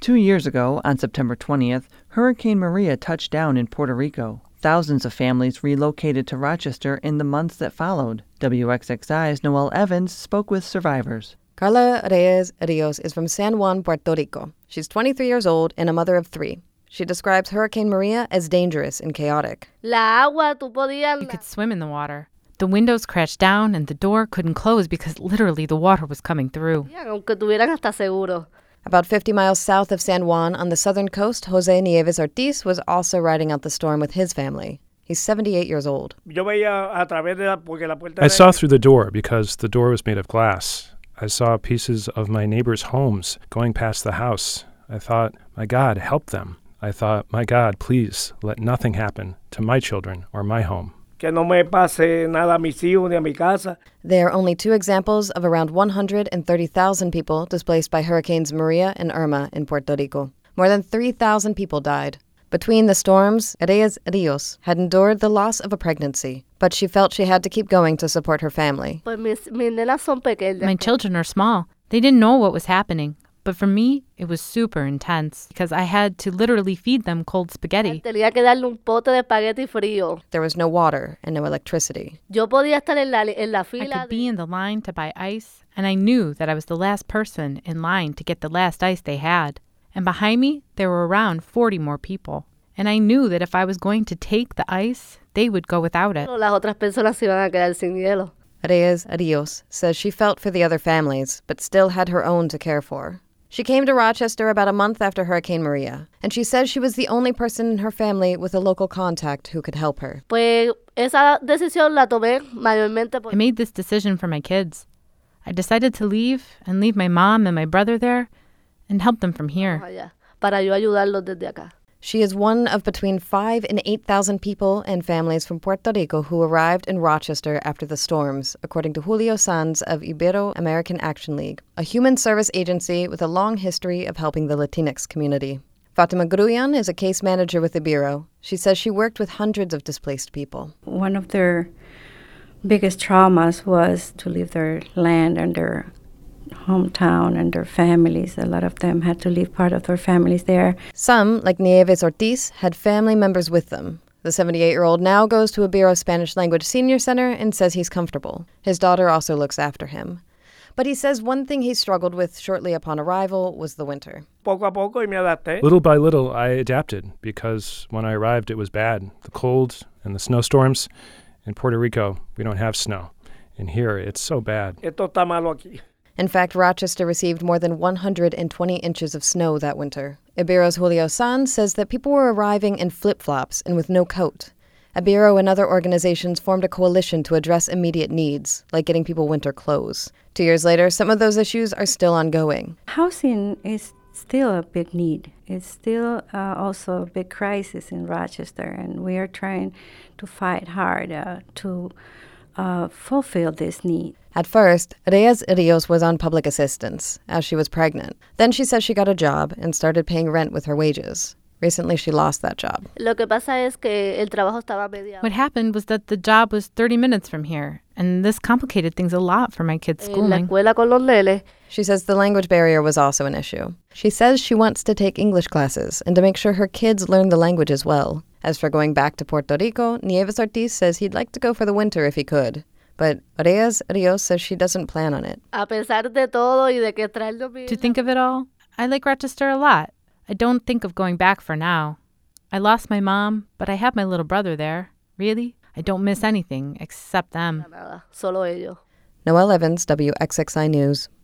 2 years ago, on September 20th, Hurricane Maria touched down in Puerto Rico. Thousands of families relocated to Rochester in the months that followed. WXXI's Noelle Evans spoke with survivors. Carla Reyes Rios is from San Juan, Puerto Rico. She's 23 years old and a mother of 3. She describes Hurricane Maria as dangerous and chaotic. You could swim in the water. The windows crashed down and the door couldn't close because literally the water was coming through. About 50 miles south of San Juan on the southern coast, Jose Nieves Ortiz was also riding out the storm with his family. He's 78 years old. I saw through the door because the door was made of glass. I saw pieces of my neighbors' homes going past the house. I thought, my God, help them. I thought, my God, please let nothing happen to my children or my home. There are only 2 examples of around 130,000 people displaced by Hurricanes Maria and Irma in Puerto Rico. More than 3,000 people died. Between the storms, Reyes Rios had endured the loss of a pregnancy, but she felt she had to keep going to support her family. My children are small. They didn't know what was happening. But for me, it was super intense because I had to literally feed them cold spaghetti. There was no water and no electricity. I could be in the line to buy ice, and I knew that I was the last person in line to get the last ice they had. And behind me, there were around 40 more people. And I knew that if I was going to take the ice, they would go without it. Reyes Rios says she felt for the other families, but still had her own to care for. She came to Rochester about a month after Hurricane Maria, and she says she was the only person in her family with a local contact who could help her. I made this decision for my kids. I decided to leave my mom and my brother there and help them from here. She is one of between 5,000 and 8,000 people and families from Puerto Rico who arrived in Rochester after the storms, according to Julio Sanz of Ibero-American Action League, a human service agency with a long history of helping the Latinx community. Fatima Gruyan is a case manager with Ibero. She says she worked with hundreds of displaced people. One of their biggest traumas was to leave their land and their hometown and their families. A lot of them had to leave part of their families there. Some, like Nieves Ortiz, had family members with them. The 78-year-old now goes to Ibero Spanish Language Senior Center and says he's comfortable. His daughter also looks after him. But he says one thing he struggled with shortly upon arrival was the winter. Little by little, I adapted because when I arrived, it was bad. The cold and the snowstorms. In Puerto Rico, we don't have snow. And here, it's so bad. In fact, Rochester received more than 120 inches of snow that winter. Ibero's Julio Sanz says that people were arriving in flip-flops and with no coat. Ibero and other organizations formed a coalition to address immediate needs, like getting people winter clothes. 2 years later, some of those issues are still ongoing. Housing is still a big need. It's still also a big crisis in Rochester, and we are trying to fight hard to fulfill this need. At first, Reyes Rios was on public assistance, as she was pregnant. Then she says she got a job and started paying rent with her wages. Recently, she lost that job. What happened was that the job was 30 minutes from here, and this complicated things a lot for my kids' schooling. She says the language barrier was also an issue. She says she wants to take English classes and to make sure her kids learn the language as well. As for going back to Puerto Rico, Nieves Ortiz says he'd like to go for the winter if he could. But Reyes Rios says she doesn't plan on it. To think of it all, I like Rochester a lot. I don't think of going back for now. I lost my mom, but I have my little brother there. Really? I don't miss anything except them. Noelle Evans, WXXI News.